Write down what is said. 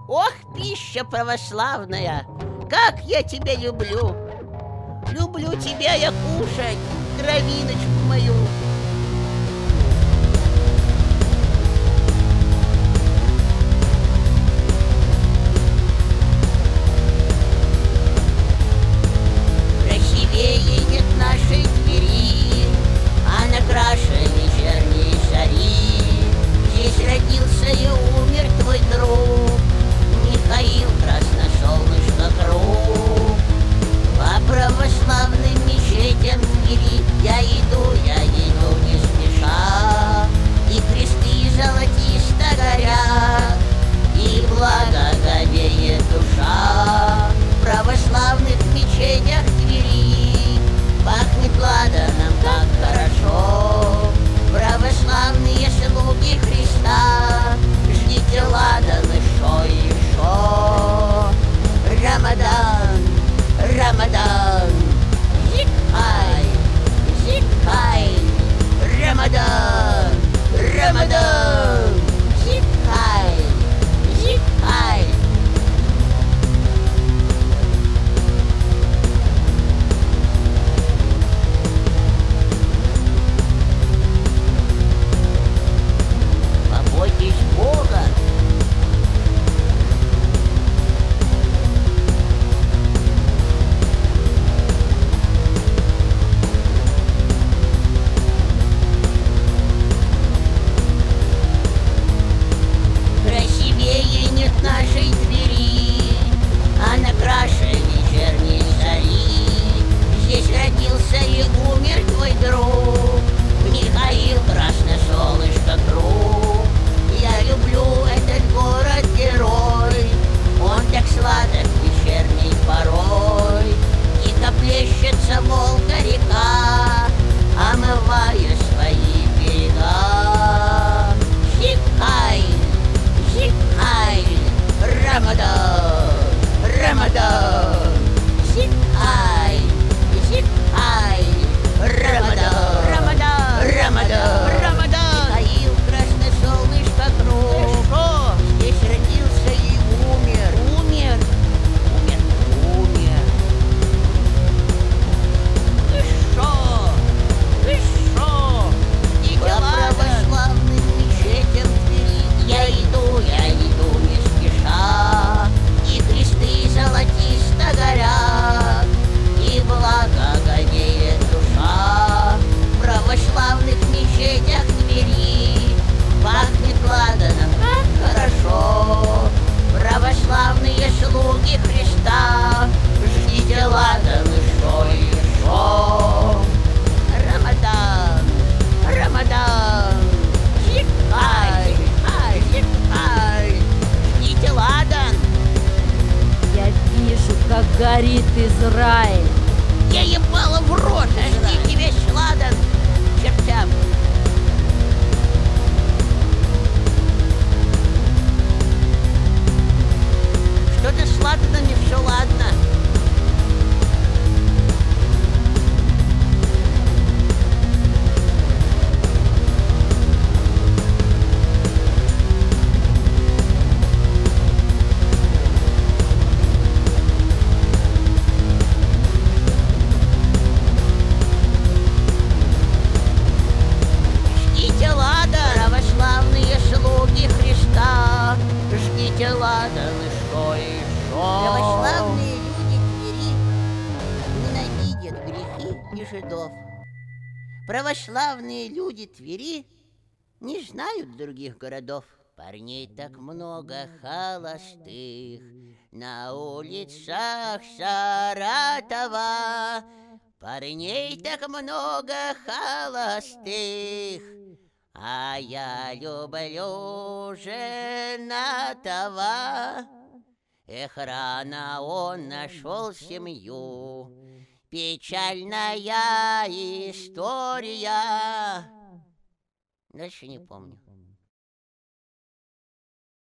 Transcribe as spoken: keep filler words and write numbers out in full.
Ох, пища православная, как я тебя люблю! Люблю тебя я кушать, травиночку мою. Красивее нет нашей Твери, а на краше вечерней зари. Здесь родился и умер твой друг Михаил, красносолнышко круг. По православным мечетям Твери я иду, я иду не спеша, и кресты золотисто горят, и благоговеет душа. В православных мечетях Твери пахнет ладаном так хорошо. Православные слуги Христа, ждите ладан еще и еще. Рамадан, Рамадан, зикхай, зикхай. Рамадан, Рамадан, зикхай, зикхай. Побойтесь Бога. Красивее нет нашей Твери, а на краше вечерней зари. Здесь родился и умер твой друг Михаил, красносолнышко круг. Я люблю этот город-герой, он так сладок вечерней порой. Тихо плещется Волга-река, омывая свои берега. Зикхай, зикхай, Рамадан, Рамадан, зикхай, зикхай, Рамадан, Рамадан, Рамадан, Рамадан. Михаил, красносолнышко круг. Здесь родился и умер. Умер, умер, умер. Ты шо? Ты шо? Идите, ладно. Православным мечетям Твери я иду, я иду не спеша, и кресты золотисто горят, и благоговеет душа. В православных мечетях Твери пахнет ладаном как хорошо. Православные слуги Христа, ждите ладан еще и еще. Рамадан, Рамадан, зикхай, ай, зикхай. Ждите ладан. Я вижу, как горит Израиль. Я ебала в рот, ждите весь ладан чертям. Что-то с ладанами все ладно. Ждите ладан, православные слуги Христа, ждите ладан и что еще. Православные люди Твери ненавидят грехи и жидов. Православные люди Твери не знают других городов. Парней так много холостых на улицах Саратова. Парней так много холостых, а я люблю женатого. Эх, рано он нашел семью, печальная история. Дальше не помню.